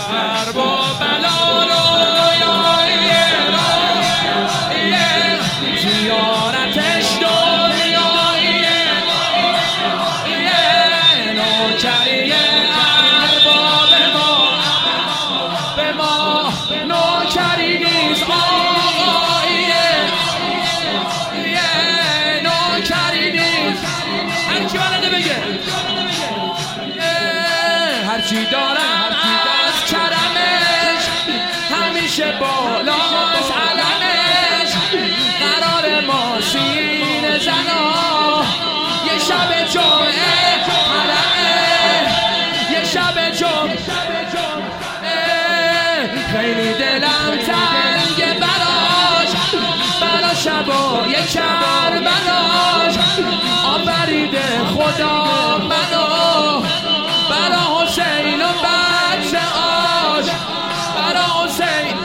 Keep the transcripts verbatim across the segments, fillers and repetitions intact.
کرب و بلا رو زیارتش دنیاییه نوکری ارباب ما به ما نوکری نیست آقاییه نوکری نیست. هرکی بلده بگه هرچی دارم از کرمش همیشه بالاست علمش قرار ما سینه زنا یه شب جمعه حرمه یه شب جمعه خیلی دلم تنگه براش برا شبای کربلاش آفریده خدا منو برا حسین و بچه آش برا حسین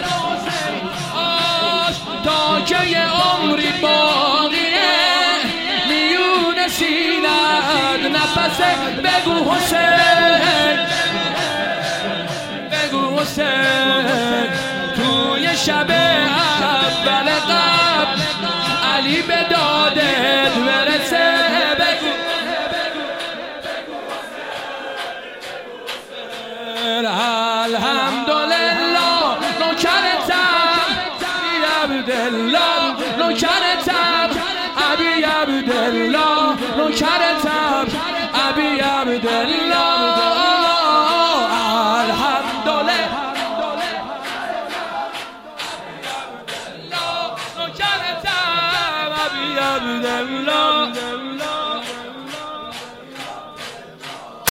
آش تا که یه عمری باقیه میون سینت نفسه بگو حسین بگو حسین توی شب اول قبل علی به دادت برسه بگو